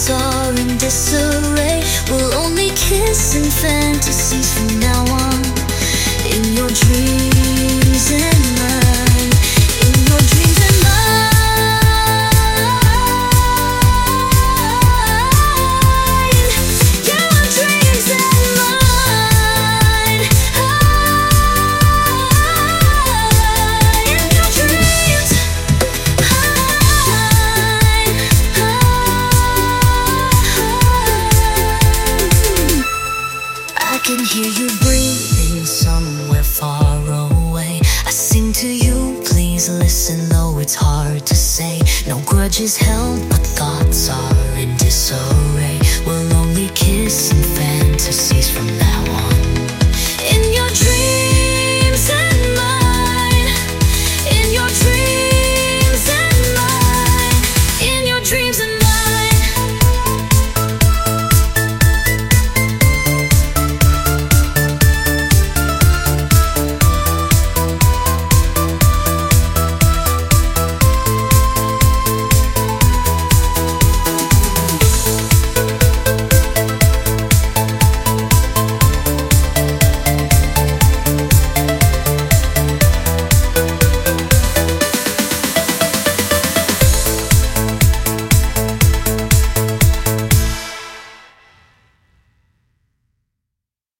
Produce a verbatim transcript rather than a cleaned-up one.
worlds are in disarray. We'll only kiss in fantasies from now on. In your dreams and mine. In your dreams and mine. Yeah, your dreams and mine. In your dreams. I can hear you breathing somewhere far away. I sing to you, please listen, though it's hard to say. No grudges held, but